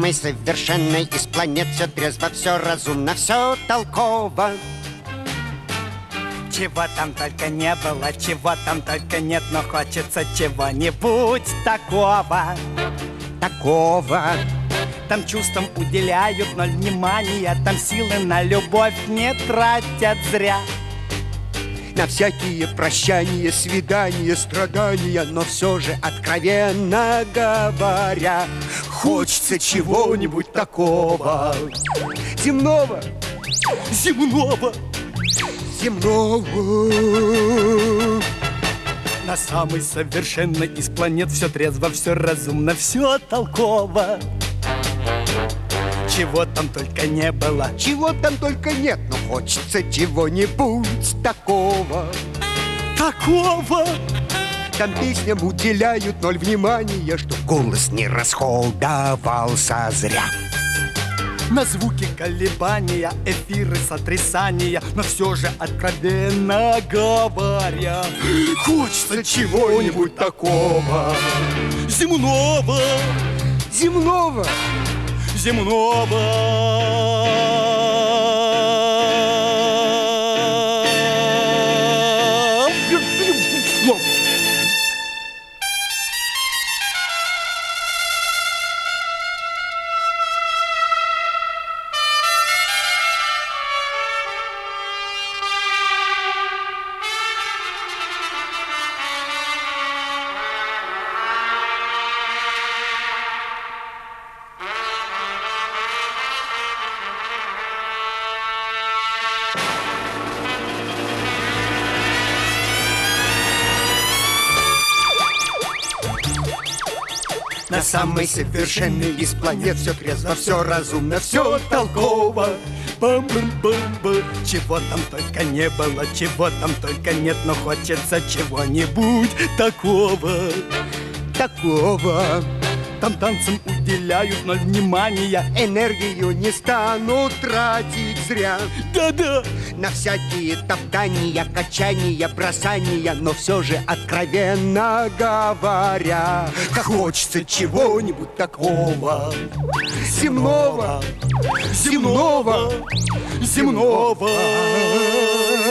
самой совершенной из планет. Все трезво, все разумно, все толково. Чего там только не было, чего там только нет, но хочется чего-нибудь такого. Такого. Там чувствам уделяют ноль внимания, там силы на любовь не тратят зря. На всякие прощания, свидания, страдания, но все же, откровенно говоря, хочется чего-нибудь такого. Земного. Земного. Земного. На самой совершенной из планет все трезво, все разумно, все толково. Чего там только не было, чего там только нет, но хочется чего-нибудь такого. Такого. Там песням уделяют ноль внимания, чтоб голос не расходовался зря. На звуки колебания, эфиры сотрясания, но все же, откровенно говоря, хочется чего-нибудь такого. Земного. Земного. Земного. На самой совершенной из планет все трезво, все разумно, все толково. Бам-бам-бам-бам. Чего там только не было, чего там только нет, но хочется чего-нибудь такого. Такого. Там танцам уделяют ноль внимания, энергию не станут тратить зря. Да-да. На всякие топтания, качания, бросания, но все же, откровенно говоря, хочется чего-нибудь такого. Земного. Земного. Земного.